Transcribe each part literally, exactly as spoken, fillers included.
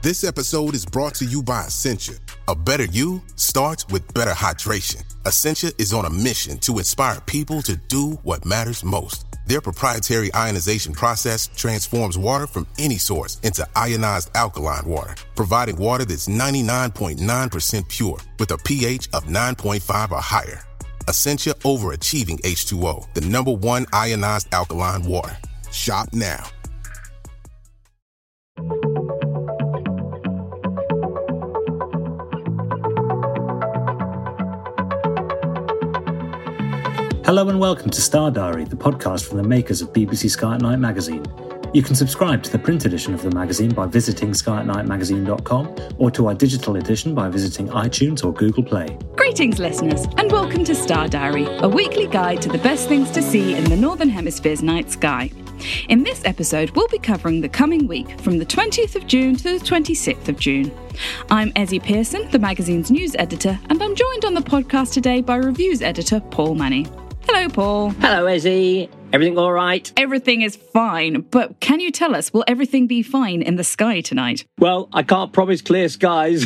This episode is brought to you by Essentia. A better you starts with better hydration. Essentia is on a mission to inspire people to do what matters most. Their proprietary ionization process transforms water from any source into ionized alkaline water, providing water that's ninety-nine point nine percent pure with a pH of nine point five or higher. Essentia Overachieving H two O, the number one ionized alkaline water. Shop now. Hello and welcome to Star Diary, the podcast from the makers of B B C Sky at Night magazine. You can subscribe to the print edition of the magazine by visiting sky at night magazine dot com or to our digital edition by visiting iTunes or Google Play. Greetings, listeners, and welcome to Star Diary, a weekly guide to the best things to see in the Northern Hemisphere's night sky. In this episode, we'll be covering the coming week from the twentieth of June to the twenty-sixth of June. I'm Ezzy Pearson, the magazine's news editor, and I'm joined on the podcast today by reviews editor Paul Manny. Hello, Paul. Hello, Ezzy. Everything all right? Everything is fine, but can you tell us, will everything be fine in the sky tonight? Well, I can't promise clear skies.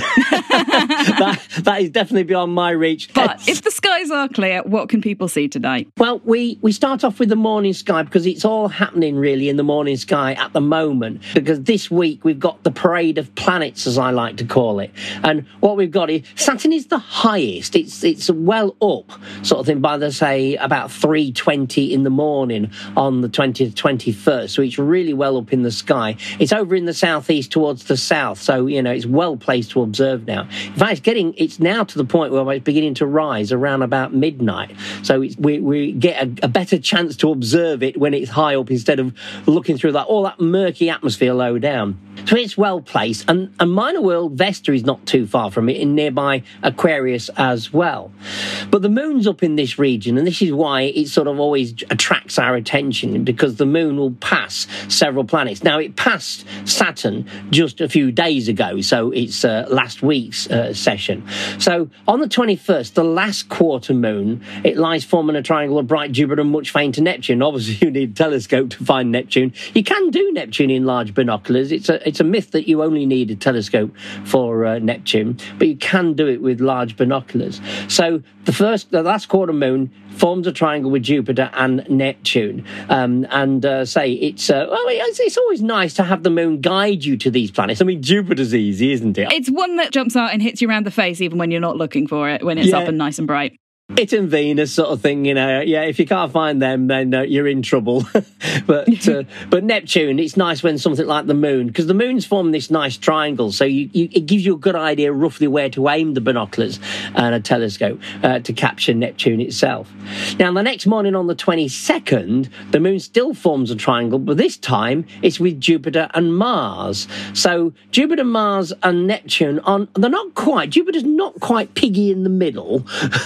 that, that is definitely beyond my reach. But if the skies are clear, what can people see tonight? Well, we, we start off with the morning sky because it's all happening really in the morning sky at the moment, because this week we've got the parade of planets, as I like to call it. And what we've got is Saturn is the highest. It's it's well up, sort of thing, by the, say, about three twenty in the morning on the twentieth, twenty-first, so it's really well up in the sky. It's over in the southeast towards the south, so, you know, it's well placed to observe now. In fact, it's getting, it's now to the point where it's beginning to rise around about midnight, so it's, we, we get a, a better chance to observe it when it's high up instead of looking through that all that murky atmosphere low down. So it's well placed, and, and Minor World Vesta is not too far from it, in nearby Aquarius as well. But the moon's up in this region, and this is why it sort of always attracts our attention, because the moon will pass several planets. Now, it passed Saturn just a few days ago, so it's uh, last week's uh, session. So on the twenty-first, the last quarter moon, it lies forming a triangle of bright Jupiter and much fainter Neptune. Obviously, you need a telescope to find Neptune. You can do Neptune in large binoculars. It's a it's a myth that you only need a telescope for uh, Neptune, but you can do it with large binoculars. So the first, the last quarter moon forms a triangle with Jupiter and Neptune. Um, and uh, say it's, uh, well, it's, it's always nice to have the moon guide you to these planets. I mean, Jupiter's easy, isn't it? It's one that jumps out and hits you around the face even when you're not looking for it, when it's yeah. up and nice and bright. It and Venus sort of thing, you know. Yeah, if you can't find them, then uh, you're in trouble. but uh, but Neptune, it's nice when something like the moon, because the moon's formed this nice triangle, so you, you, it gives you a good idea roughly where to aim the binoculars and a telescope uh, to capture Neptune itself. Now, the next morning on the twenty-second, the moon still forms a triangle, but this time it's with Jupiter and Mars. So Jupiter, Mars and Neptune, on they're not quite, Jupiter's not quite piggy in the middle,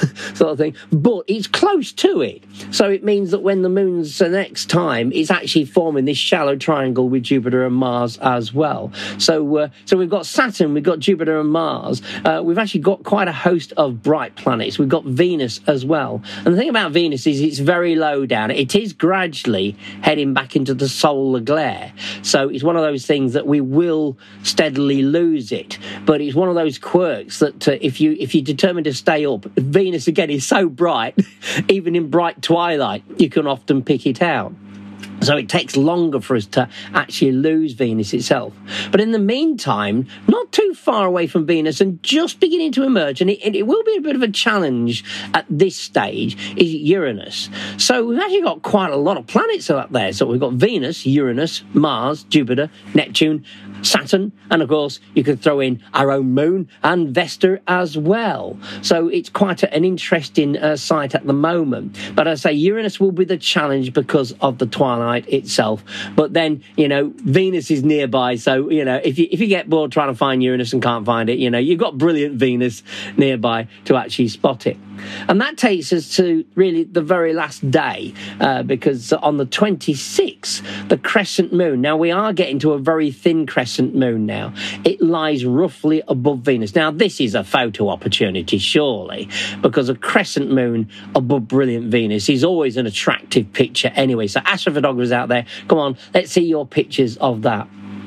so thing, but it's close to it. So it means that when the moon's the next time, it's actually forming this shallow triangle with Jupiter and Mars as well. So uh, so we've got Saturn, we've got Jupiter and Mars. Uh, we've actually got quite a host of bright planets. We've got Venus as well. And the thing about Venus is it's very low down. It is gradually heading back into the solar glare. So it's one of those things that we will steadily lose it. But it's one of those quirks that uh, if you if you're determined to stay up, Venus again is so bright, even in bright twilight, you can often pick it out. So it takes longer for us to actually lose Venus itself. But in the meantime, not too far away from Venus and just beginning to emerge, and it, it will be a bit of a challenge at this stage, is Uranus. So we've actually got quite a lot of planets up there. So we've got Venus, Uranus, Mars, Jupiter, Neptune, Saturn, and of course you could throw in our own moon and Vesta as well. So it's quite a, an interesting uh, sight at the moment. But I say Uranus will be the challenge because of the twilight itself. But then, you know, Venus is nearby, so, you know, if you if you get bored trying to find Uranus and can't find it, you know, you've got brilliant Venus nearby to actually spot it. And that takes us to really the very last day, uh, because on the twenty-sixth, the crescent moon. Now, we are getting to a very thin crescent moon now. It lies roughly above Venus. Now, this is a photo opportunity, surely, because a crescent moon above brilliant Venus is always an attractive picture anyway. So astrophotographers out there, come on, let's see your pictures of that.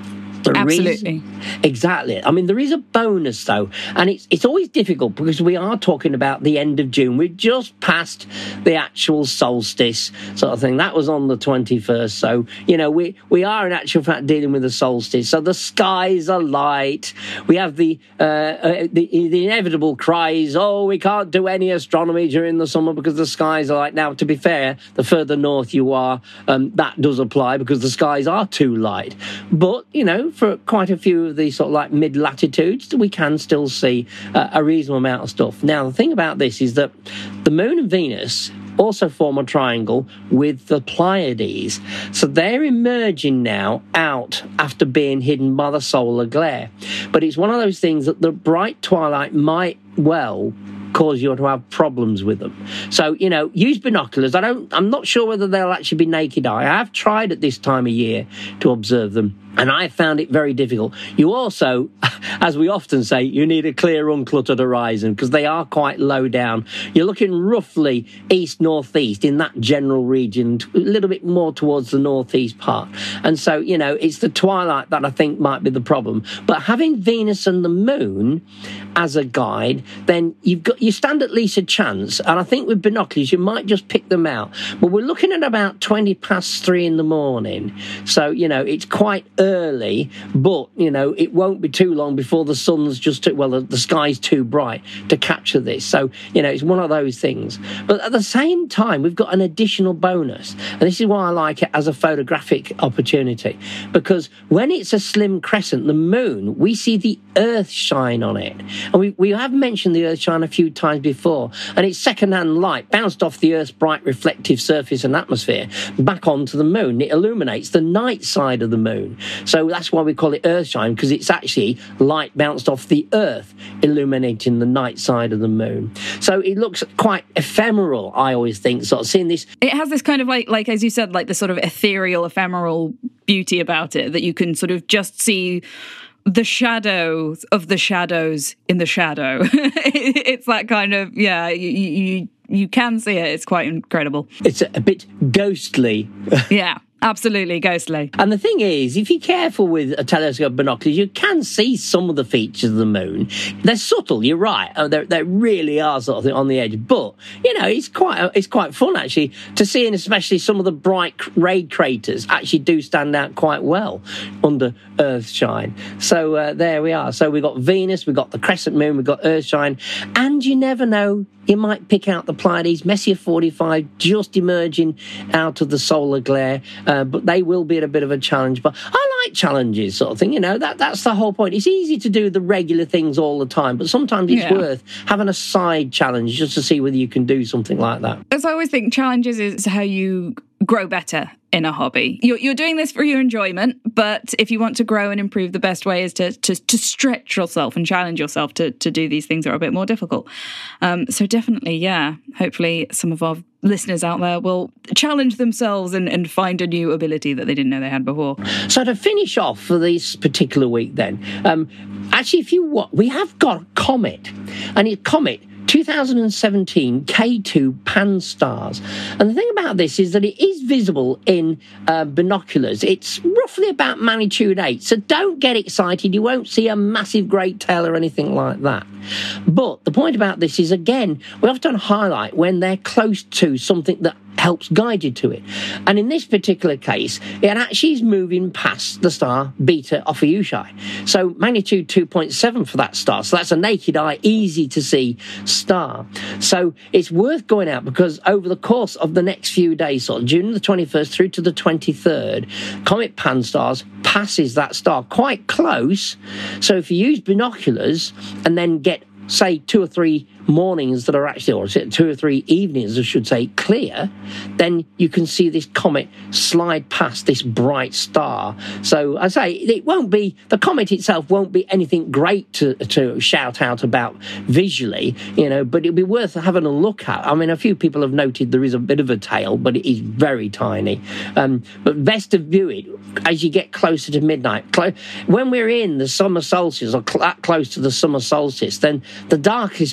The Absolutely. Reason, exactly. I mean, there is a bonus, though, and it's it's always difficult because we are talking about the end of June. We've just passed the actual solstice sort of thing. That was on the twenty-first. So, you know, we, we are in actual fact dealing with the solstice. So the skies are light. We have the, uh, uh, the, the inevitable cries, oh, we can't do any astronomy during the summer because the skies are light. Now, to be fair, the further north you are, um, that does apply because the skies are too light. But, you know, for quite a few of these sort of like mid-latitudes, we can still see uh, a reasonable amount of stuff. Now, the thing about this is that the Moon and Venus also form a triangle with the Pleiades. So they're emerging now out after being hidden by the solar glare. But it's one of those things that the bright twilight might well cause you to have problems with them. So, you know, use binoculars. I don't, I'm not sure whether they'll actually be naked eye. I have tried at this time of year to observe them, and I found it very difficult. You also, as we often say, you need a clear, uncluttered horizon because they are quite low down. You're looking roughly east-northeast in that general region, a little bit more towards the northeast part. And so, you know, it's the twilight that I think might be the problem. But having Venus and the Moon as a guide, then you've got you stand at least a chance. And I think with binoculars, you might just pick them out. But we're looking at about twenty past three in the morning. So, you know, it's quite early, but, you know, it won't be too long before the sun's just too, well, the, the sky's too bright to capture this. So, you know, it's one of those things. But at the same time, we've got an additional bonus. And this is why I like it as a photographic opportunity. Because when it's a slim crescent, the moon, we see the earth shine on it. And we, we have mentioned the earth shine a few times before. And it's secondhand light bounced off the earth's bright reflective surface and atmosphere back onto the moon. It illuminates the night side of the moon. So that's why we call it earthshine, because it's actually light bounced off the earth, illuminating the night side of the moon. So it looks quite ephemeral, I always think, sort of seeing this. It has this kind of like, like as you said, like the sort of ethereal, ephemeral beauty about it, that you can sort of just see the shadows of the shadows in the shadow. It's that kind of, yeah, you, you you can see it. It's quite incredible. It's a, a bit ghostly. Yeah. Absolutely ghostly. And the thing is, if you're careful with a telescope binoculars, you can see some of the features of the moon. They're subtle, you're right. They're, they really are sort of on the edge. But, you know, it's quite it's quite fun, actually, to see, and especially some of the bright ray craters actually do stand out quite well under Earthshine. So uh, there we are. So we've got Venus, we've got the crescent moon, we've got Earthshine, and you never know, you might pick out the Pleiades, Messier forty-five, just emerging out of the solar glare. Uh, but they will be at a bit of a challenge. But I like challenges, sort of thing. You know, that that's the whole point. It's easy to do the regular things all the time, but sometimes it's yeah. worth having a side challenge just to see whether you can do something like that. As I always think, challenges is how you grow better in a hobby. You're, you're doing this for your enjoyment, but if you want to grow and improve, the best way is to to, to stretch yourself and challenge yourself to, to do these things that are a bit more difficult. Um, so definitely, yeah, hopefully some of our listeners out there will challenge themselves and, and find a new ability that they didn't know they had before. So to finish off for this particular week then, um, actually, if you want, we have got a comet, and it's comet two thousand seventeen K two Pan-STARRS. And the thing about this is that it is visible in uh, binoculars. It's roughly about magnitude eight, so don't get excited. You won't see a massive great tail or anything like that. But the point about this is, again, we often highlight when they're close to something that helps guide you to it. And in this particular case, it actually is moving past the star Beta Ophiuchi. So magnitude two point seven for that star. So that's a naked eye, easy to see star. So it's worth going out, because over the course of the next few days, sort of June the twenty-first through to the twenty-third, Comet Pan-STARRS passes that star quite close. So if you use binoculars and then get, say, two or three mornings that are actually, or two or three evenings, I should say, clear, then you can see this comet slide past this bright star. So I say it won't be, the comet itself won't be anything great to, to shout out about visually, you know, but it'll be worth having a look at. I mean, a few people have noted there is a bit of a tail, but it is very tiny. Um, but best to view it as you get closer to midnight. When we're in the summer solstice, or cl- close to the summer solstice, then the darkest bit is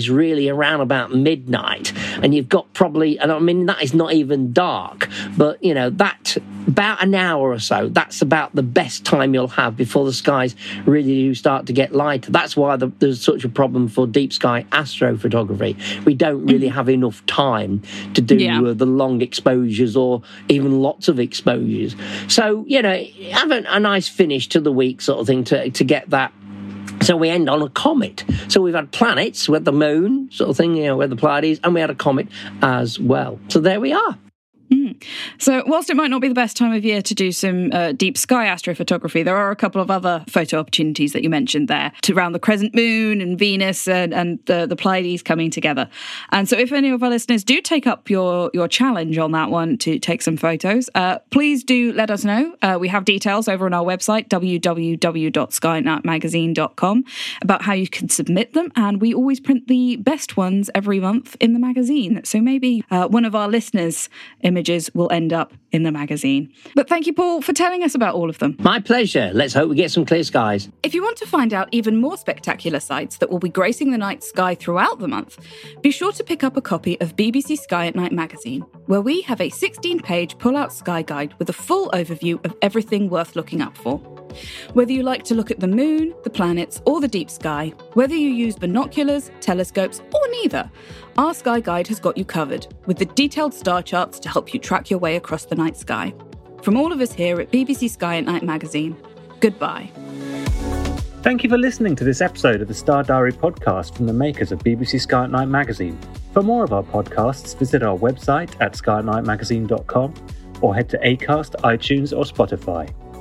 is really around about midnight, and you've got probably, and I mean, that is not even dark, but, you know, that about an hour or so, that's about the best time you'll have before the skies really do start to get lighter. That's why the, there's such a problem for deep sky astrophotography. We don't really have enough time to do yeah. uh, the long exposures or even lots of exposures. So, you know, have a, a nice finish to the week sort of thing to, to get that. So we end on a comet. So we've had planets, we had the moon sort of thing, you know, where the Pleiades, and we had a comet as well. So there we are. Mm. So whilst it might not be the best time of year to do some uh, deep sky astrophotography, there are a couple of other photo opportunities that you mentioned there to around the crescent moon and Venus and, and the, the Pleiades coming together. And so if any of our listeners do take up your, your challenge on that one to take some photos, uh, please do let us know. Uh, we have details over on our website, w w w dot sky night magazine dot com, about how you can submit them. And we always print the best ones every month in the magazine. So maybe uh, one of our listeners' images will end up in the magazine. But thank you, Paul, for telling us about all of them. My pleasure. Let's hope we get some clear skies. If you want to find out even more spectacular sights that will be gracing the night sky throughout the month, be sure to pick up a copy of B B C Sky at Night magazine, where we have a sixteen-page pull-out sky guide with a full overview of everything worth looking up for. Whether you like to look at the moon, the planets, or the deep sky, whether you use binoculars, telescopes, or neither, our Sky Guide has got you covered, with the detailed star charts to help you track your way across the night sky. From all of us here at B B C Sky at Night magazine, goodbye. Thank you for listening to this episode of the Star Diary podcast from the makers of B B C Sky at Night magazine. For more of our podcasts, visit our website at sky night magazine dot com or head to Acast, iTunes, or Spotify.